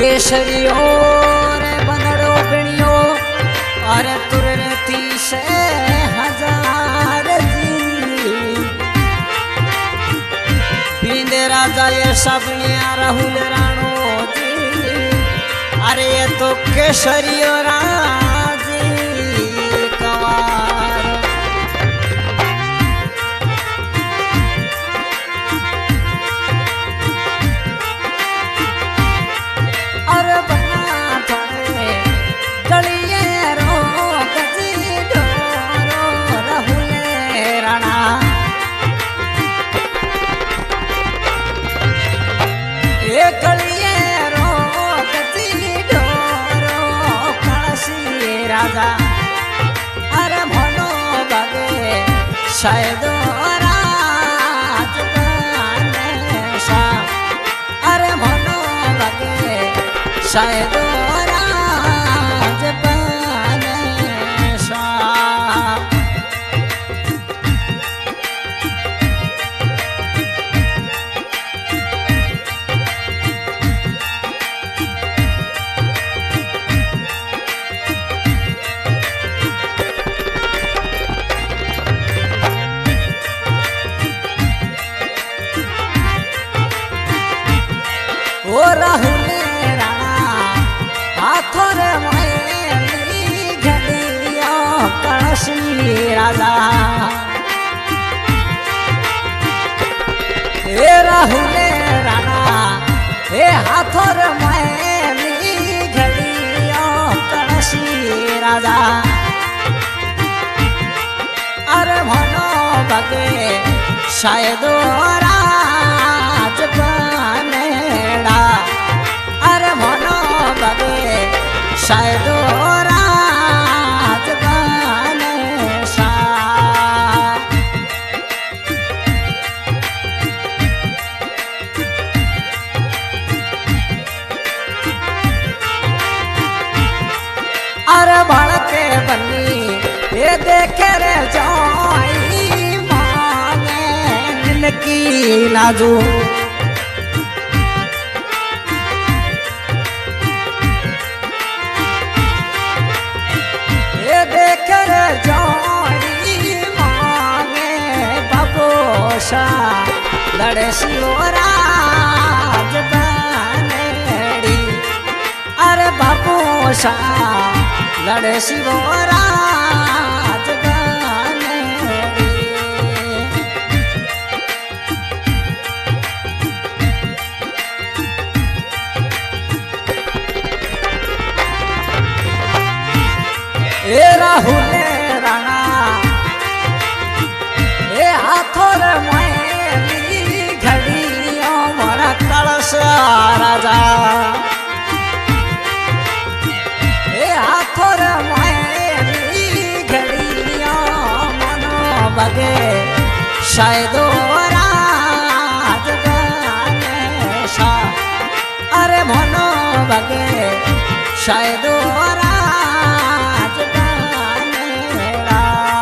केसरियो रे बनड़ो बिणियो और तुरती से हजार जी बींदे राजा ये सबनिया राहुल राणो जी अरे ये तो केसरियो राजी कवार अरे बना थोड़े गलिए रो गजी ढोरो राहुले राणा ये गलिए रो गजी ढोरो कलसी राजा अरे भनो बगे शायद राज बनेशा अरे भनो बगे शायद राज बनेशा ओ राहुले राणा हाथों रे मेरी घड़ियों कलसी राजा ए राहुले राणा ए हाथों रे मेरी घड़ियों कलसी राजा अरे भनो बगे शायद राज बनेड़ा अरे भनो बगे शायद राज बनेशा अरे भड़के बनी ये देखे रे जाई मांगे निनकी नाजू ये देखे रे जाई मांगे बबोशा लड़े शिवराज बनेड़ी अरे बबोशा लड़े शिवराज बनेड़ी ए राहुले राणा ए हाथों रे मेरी घड़ियों मोरा कलश राजा ए हाथों रे मेरी घड़ियों मनो बगे शायद राज बनेशा अरे मनो बगे शायद राज बनेड़ा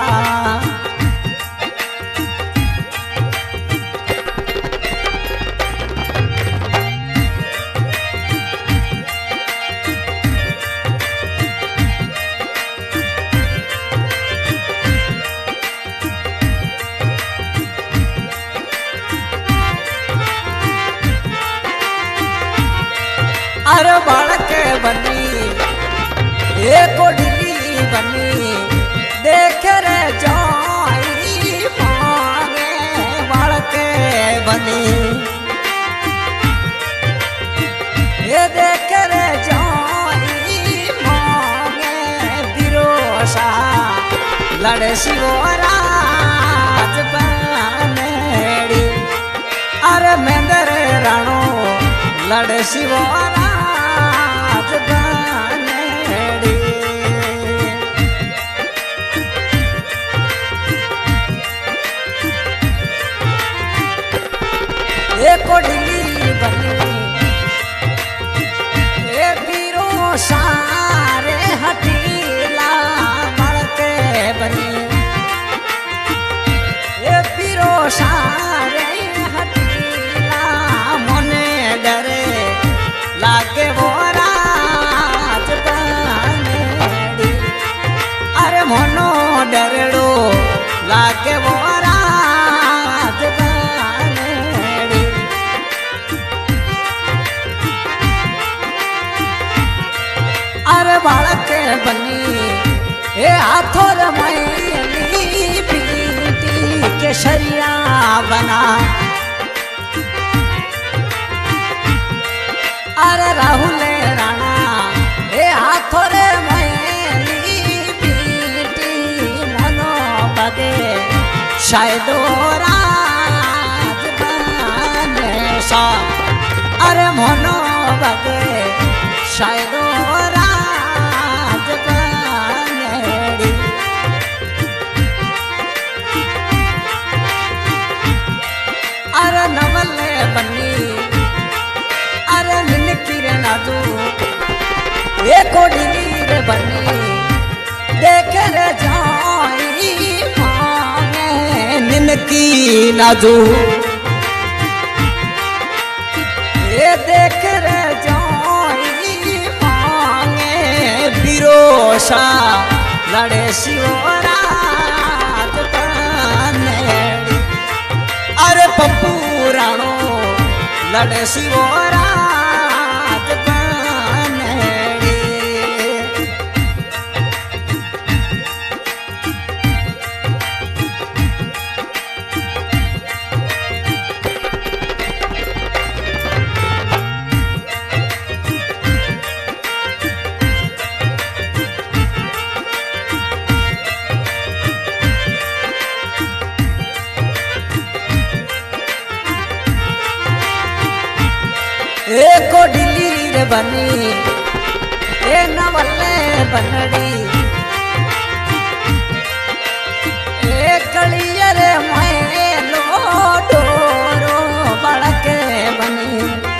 अरे बालके बनी ये कोढ़ी बनी देख रे जाई मांगे बालके बनी ये देख रे जाई मांगे बिरोशा लड़े शिवराज बनेड़ी अरे मेंदर राणो लड़े शिवराज बनेड़ी ये कोढ़ी बनी ये पीरो सारे हटीला मड़के बनी ये पीरो सारे हटीला मोने डरे लागे वो अरे बालक बनी ए हाथों रमायली पीटी केसरिया बना। अरे राहुल राणा ए हाथों रे मैली पीटी मनो बगे शायद राज बने सा। अरे मनो बगे शायद राज बनेड़ी। अरे नवले बनी अरे निनकी रे नाजू ये कोडी रे बनी देख रे जाई मांगे निनकी नाजू। ये देख रे जाई मांगे बिरोसा लड़े शिवराज बनेड़ी। अरे पप्पू राणो लड़े शिवराज बनेड़ी। एक डिली रे बनी ए नवले बनड़ी। एक कलिया रे मैलो डोरो बड़के बनी।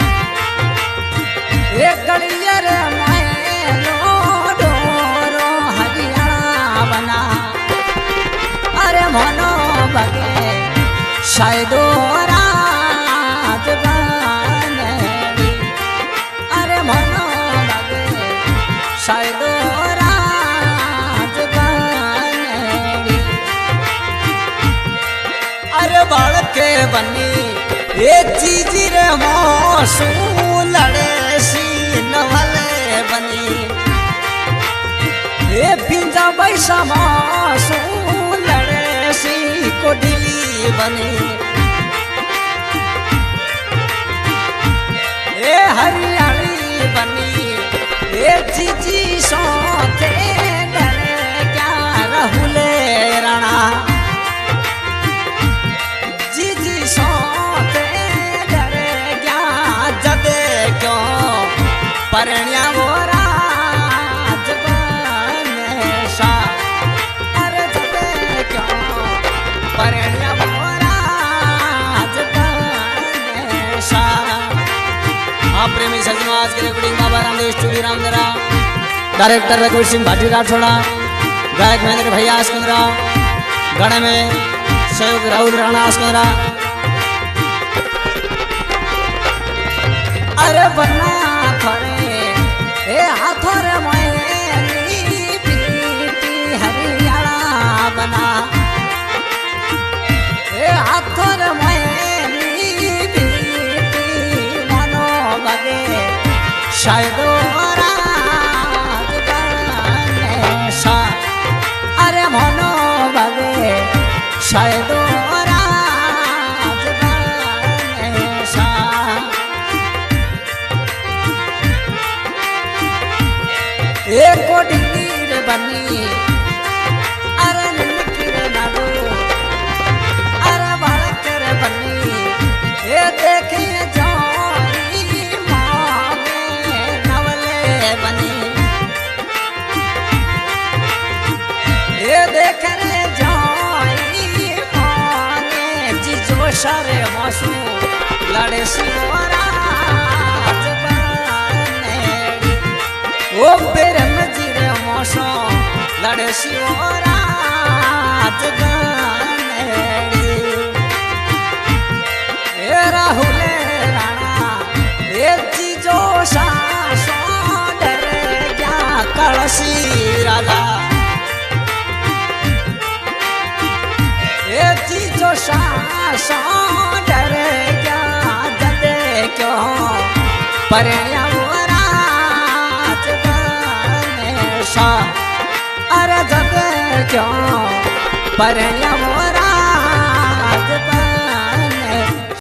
एक कलिया रे मैलो डोरो हरियाणा बना। अरे मनो बगे शायद राज बनेड़ी। अरे मनो बगे शायद राज बनेड़ी। अरे बालके बनी ये चीज रे मौसू लड़े सी नवले बनी। ये पिंजा बैसा मौसू लड़े सी कोडिली बनी। ए हरियाणी बनी ए जीजी सोते डरे क्या राहुले राणा। जीजी सोते डरे क्या जदे क्यों परण्या वो राज बने सा। अरे जदे क्यों परण्या वो राज बने सा। आप प्रेमी सज्जनों आज के recording Baba Ramdev studio Ramdara. Director रघुवीर सिंह भाटी राठौड़ा, गायक महेंद्र भैया आसकंदरा, गाने में सहयोग राहुल राणा आसकंदरा। अरे बना थोड़े ए हाथों रे मैली पीटी हरियाणा बना। ए हाथों रे मैली पीटी मनो बगे शायद राज बने सा। अरे मनो बगे शायद राज बने सा। एक कोडी रे बनी अरे निनकी रे नाडू। अरे बालक रे बनी ये देखे जाई मांगे नवले बनी। ये देख रे जाई मांगे जीजो सारे मासू लड़े शिवराज बनेड़ी। ओ बेरम जीरे मौसो लड़े शिवराज बनेड़ी। ए राहुल राणा ए जीजो सासो डरे क्या कलसी राधा। ए जीजो सासो डरे क्या जदे क्यों परण्या वो राज बने क्यों पर